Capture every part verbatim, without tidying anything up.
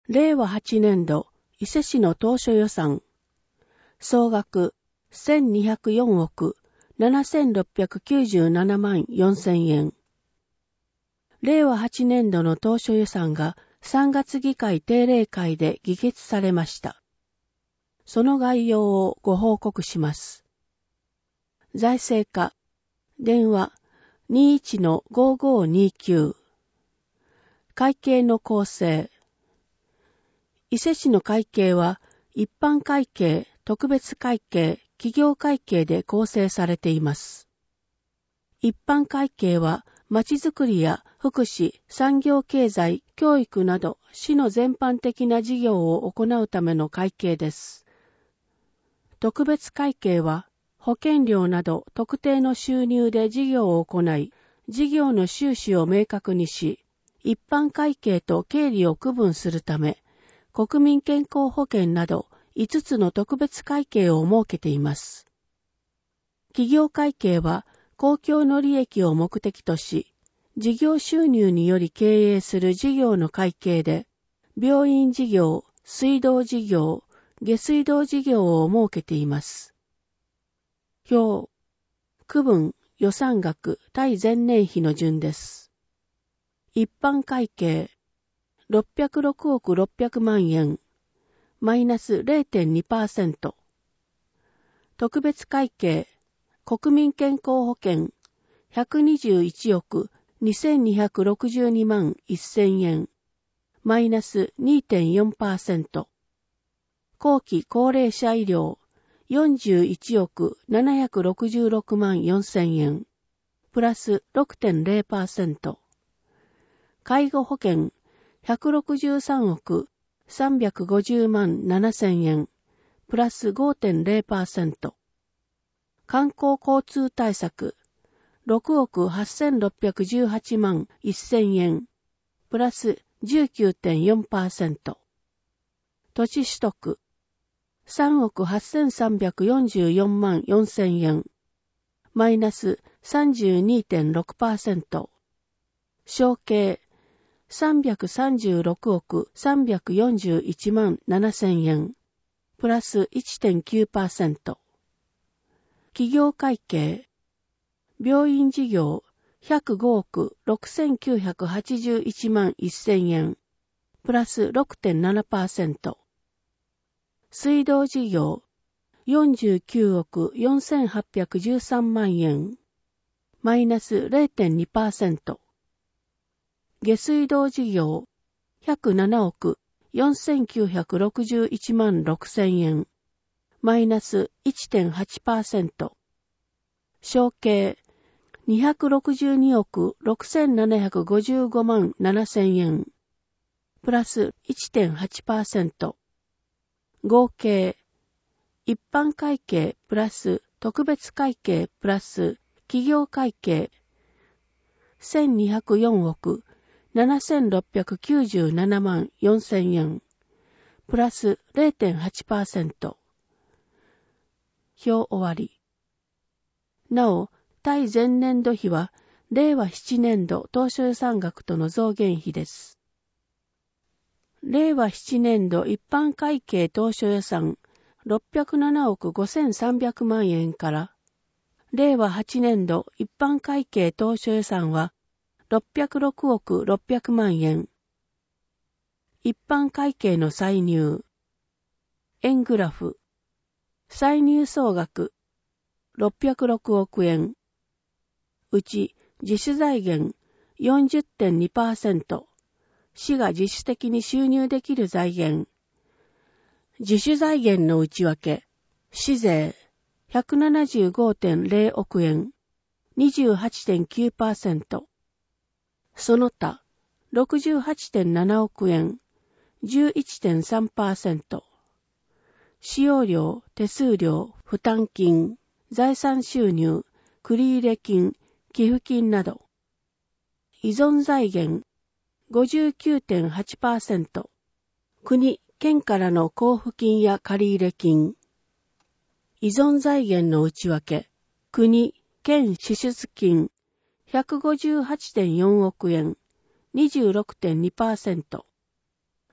れいわはちねんど伊勢市の当初予算、総額せんにひゃくよんおくななせんろっぴゃくきゅうじゅうななまんよんせんえん。れいわはちねんどの当初予算がさんがつ議会定例会で議決されました。その概要をご報告します。財政課、電話 にいちのごごにきゅう。会計の構成。伊勢市の会計は一般会計、特別会計、企業会計で構成されています。一般会計はまちづくりや福祉、産業経済、教育など市の全般的な事業を行うための会計です。特別会計は保険料など特定の収入で事業を行い、事業の収支を明確にし、一般会計と経理を区分するため、国民健康保険などいつつの特別会計を設けています。企業会計は公共の利益を目的とし、事業収入により経営する事業の会計で、病院事業、水道事業、下水道事業を設けています。表、区分、予算額、対前年比の順です。一般会計、ろっぴゃくろくおくろっぴゃくまんえん、マイナス れいてんにパーセント。特別会計、国民健康保険、ひゃくにじゅういちおくにせんにひゃくろくじゅうにまんせんえん、マイナス にてんよんパーセント。後期高齢者医療、よんじゅういちおくななひゃくろくじゅうろくまんよんせんえん、プラス ろくてんれいパーセント。介護保険、ひゃくろくじゅうさんおくさんびゃくごじゅうまんななせんえん、プラス ごてんれいパーセント。観光交通対策、ろくおくはっせんろっぴゃくじゅうはちまんせんえん、プラス じゅうきゅうてんよんパーセント。土地取得、さんおくはっせんさんびゃくよんじゅうよんまんよんせんえん、マイナス さんじゅうにてんろくパーセント。承継、さんびゃくさんじゅうろくおくさんびゃくよんじゅういちまんななせんえん、プラス いってんきゅうパーセント。企業会計、病院事業ひゃくごおくろくせんきゅうひゃくはちじゅういちまんせんえん、プラス ろくてんななパーセント。水道事業よんじゅうきゅうおくよんせんはっぴゃくじゅうさんまんえん、マイナス れいてんにパーセント。下水道事業ひゃくななおくよんせんきゅうひゃくろくじゅういちまんろくせんえん、マイナス いってんはちパーセント。承継にひゃくろくじゅうにおくろくせんななひゃくごじゅうごまんななせんえん、プラス いってんはちパーセント。合計、一般会計プラス特別会計プラス企業会計せんにひゃくよんおくななせんろっぴゃくきゅうじゅうななまんよんせんえん、プラス れいてんはちパーセント。表終わり。なお、対前年度比は、れいわななねんど当初予算額との増減比です。れいわななねん度一般会計当初予算ろっぴゃくななおくごせんさんびゃくまんえんから、れいわはちねん度一般会計当初予算はろっぴゃくろくおくろっぴゃくまんえん。一般会計の歳入。円グラフ。歳入総額ろっぴゃくろくおくえん。うち自主財源 よんじゅってんにパーセント。市が自主的に収入できる財源。自主財源の内訳。市税 ひゃくななじゅうごてんれいおくえん。にじゅうはちてんきゅうパーセント。その他 ろくじゅうはちてんななおくえん。じゅういってんさんパーセント。使用料、手数料、負担金、財産収入、繰入金、寄付金など。依存財源 ごじゅうきゅうてんはちパーセント。国、県からの交付金や借入金。依存財源の内訳。国、県支出金 ひゃくごじゅうはちてんよんおくえん、にじゅうろくてんにパーセント。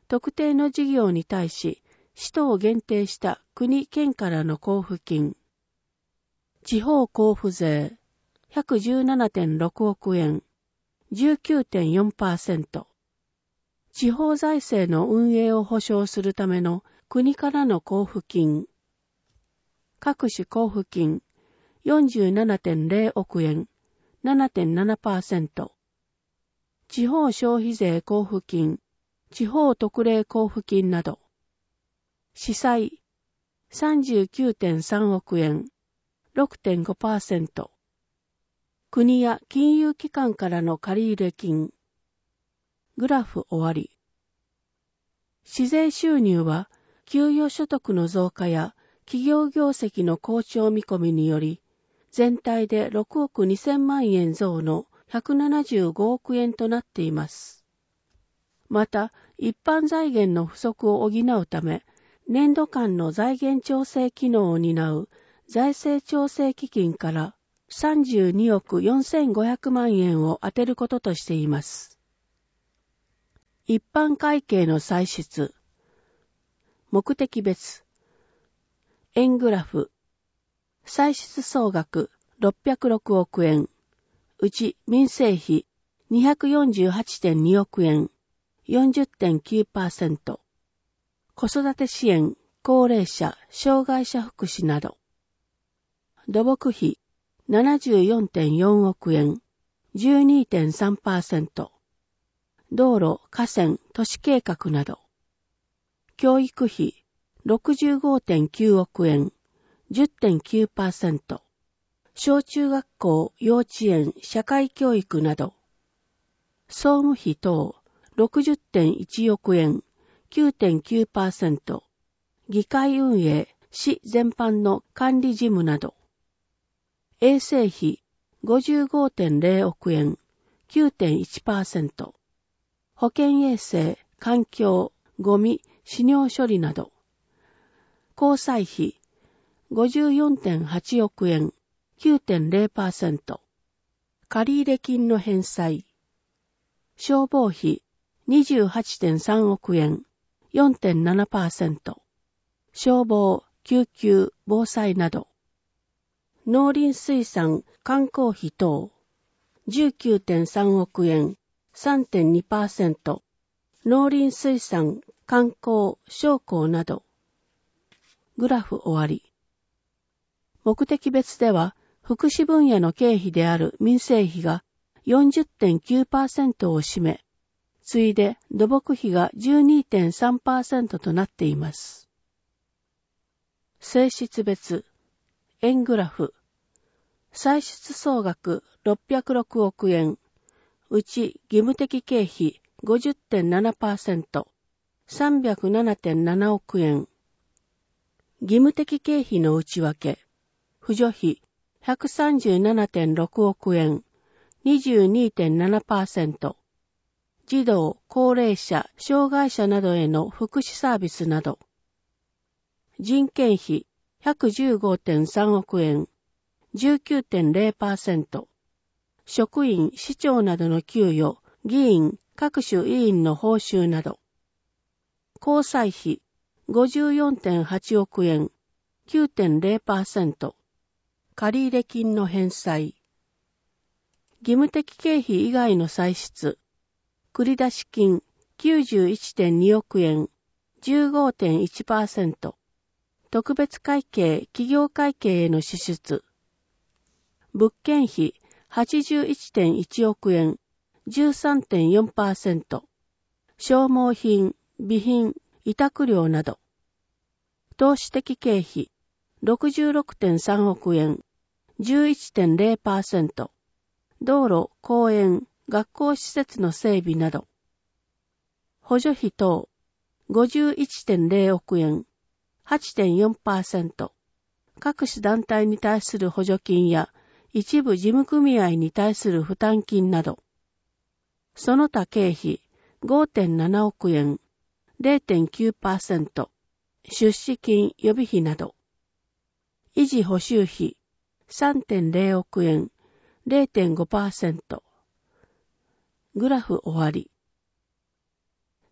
特定の事業に対し、使途を限定した国・県からの交付金。地方交付税、ひゃくじゅうななてんろくおくえん、じゅうきゅうてんよんパーセント。地方財政の運営を保障するための国からの交付金。各種交付金、よんじゅうななてんぜろおくえん、ななてんななパーセント。地方消費税交付金、地方特例交付金など。司債、さんじゅうきゅうてんさんおくえん、ろくてんごパーセント。国や金融機関からの借入金。グラフ終わり。市税収入は、給与所得の増加や企業業績の好調見込みにより、全体でろくおくにせんまんえん増のひゃくななじゅうごおくえんとなっています。また、一般財源の不足を補うため、年度間の財源調整機能を担う財政調整基金からさんじゅうにおくよんせんごひゃくまんえんを充てることとしています。一般会計の歳出。目的別。円グラフ。歳出総額ろっぴゃくろくおくえん。うち民生費 にひゃくよんじゅうはちてんにおくえん。よんじゅってんきゅうパーセント。子育て支援、高齢者、障害者福祉など。土木費 ななじゅうよんてんよんおくえん、じゅうにてんさんパーセント。道路、河川、都市計画など。教育費 ろくじゅうごてんきゅうおくえん、じゅってんきゅうパーセント。小中学校、幼稚園、社会教育など。総務費等 ろくじゅってんいちおくえん、きゅうてんきゅうパーセント。議会運営、市全般の管理事務など。衛生費 ごじゅうごてんぜろおくえん、きゅうてんいちパーセント。保健衛生、環境、ゴミ、飼料処理など。交際費 ごじゅうよんてんはちおくえん、きゅうてんぜろパーセント。借入金の返済。消防費 にじゅうはちてんさんおくえん、よんてんななパーセント。消防、救急、防災など。農林水産、観光費等 じゅうきゅうてんさんおくえん、さんてんにパーセント。農林水産、観光、商工など。グラフ終わり。目的別では、福祉分野の経費である民生費が よんじゅってんきゅうパーセント を占め、次いで土木費が じゅうにてんさんパーセント となっています。歳出別、円グラフ。歳出総額ろっぴゃくろくおくえん、うち義務的経費 ごじゅってんななパーセント、さんびゃくななてんななおくえん。義務的経費の内訳、扶助費 ひゃくさんじゅうななてんろくおくえん、にじゅうにてんななパーセント。児童、高齢者、障害者などへの福祉サービスなど。人件費 ひゃくじゅうごてんさんおくえん、じゅうきゅうてんぜろパーセント。職員、市長などの給与、議員、各種委員の報酬など。交際費 ごじゅうよんてんはちおくえん、きゅうてんぜろパーセント。借入金の返済。義務的経費以外の歳出。繰出金 きゅうじゅういちてんにおくえん、じゅうごてんいちパーセント。特別会計、企業会計への支出。物件費 はちじゅういちてんいちおくえん、じゅうさんてんよんパーセント。消耗品、備品、委託料など。投資的経費 ろくじゅうろくてんさんおくえん、じゅういちてんぜろパーセント。道路、公園、学校施設の整備など。補助費等 ごじゅういちてんぜろおくえん、はちてんよんパーセント。各種団体に対する補助金や一部事務組合に対する負担金など。その他経費 ごてんななおくえん、れいてんきゅうパーセント。出資金予備費など。維持補修費 さんてんぜろおくえん、れいてんごパーセント。グラフ終わり。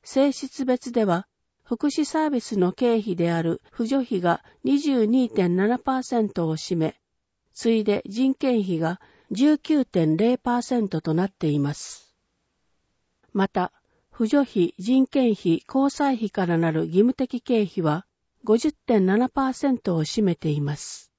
性質別では、福祉サービスの経費である扶助費が にじゅうにてんななパーセント を占め、次いで人件費が じゅうきゅうてんゼロパーセント となっています。また、扶助費、人件費、交際費からなる義務的経費は ごじゅってんななパーセント を占めています。